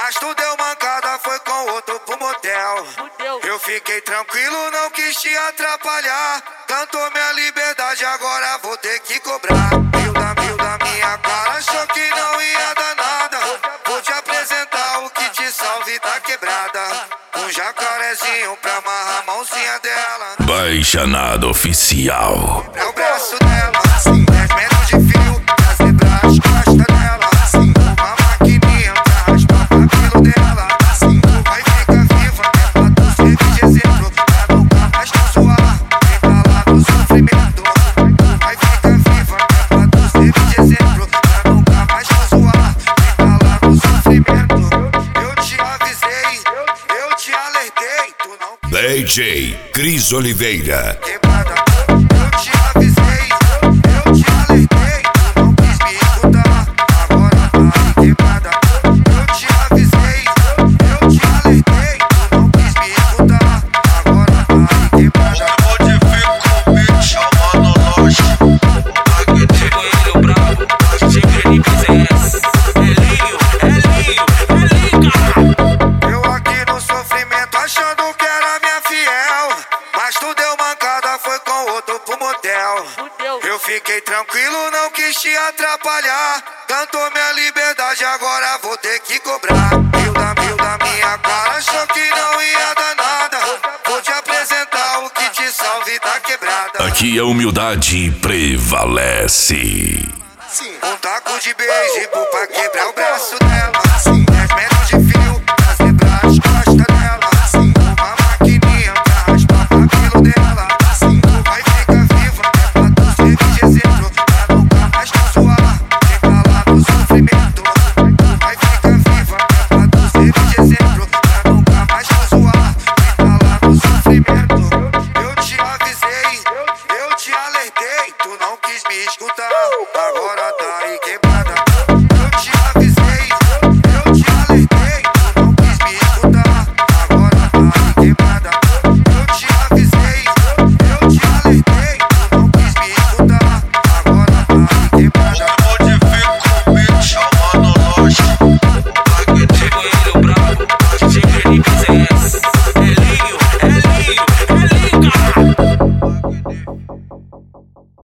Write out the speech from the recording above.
Mas tu deu mancada, foi com outro pro motel. Eu fiquei tranquilo, não quis te atrapalhar. Cantou minha liberdade, agora vou ter que cobrar. Viu da minha cara, achou que não ia dar nada. Vou te apresentar o que te salve tá quebrada. Um jacarezinho pra amarrar a mãozinha dela. Baixanada Oficial. É o braço dela, 10 metros de fio, pra zebrar as costas dela. Uma maquininha pra raspar o cabelo dela. Vai ficar viva, é pra tu servir de exemplo, pra nunca mais tu zoar, ficar lá no sofrimento. Vai ficar viva, é pra tu servir de exemplo, pra nunca mais tu zoar, ficar lá no sofrimento. Eu te avisei, eu te alertei, tu não DJ Cris Oliveira. quebrada. Eu te avisei, eu te alertei, tu não quis me escutar, agora vai quebrada. Eu te avisei, eu te alertei, tu não quis me escutar, agora vai quebrada. Pode vir comigo chamando nós. Chegou ele, o brabo, chega ele, PCS. Linho, cara. Eu aqui no sofrimento achando que era minha fiel, mas tu deu mancada, foi com outro pro motel. Eu fiquei tranquilo, não quis te atrapalhar. Cantou minha liberdade, agora vou ter que cobrar. Viu da minha cara, achou que não ia dar nada. Vou te apresentar o que te salve tá quebrada. Aqui a humildade prevalece. Um taco de beisebol pra quebrar o braço dela. 10 metros de fio pra zebrar as costas dela. Uma maquininha pra raspar o cabelo dela. Vai ficar viva, é pra tu servir de exemplo, pra nunca mais tu zoar, ficar lá no sofrimento. Vai ficar viva, é pra tu servir de exemplo, pra nunca mais tu zoar, ficar lá no sofrimento. Eu te avisei, eu te alertei, tu não quis me escutar, agora tá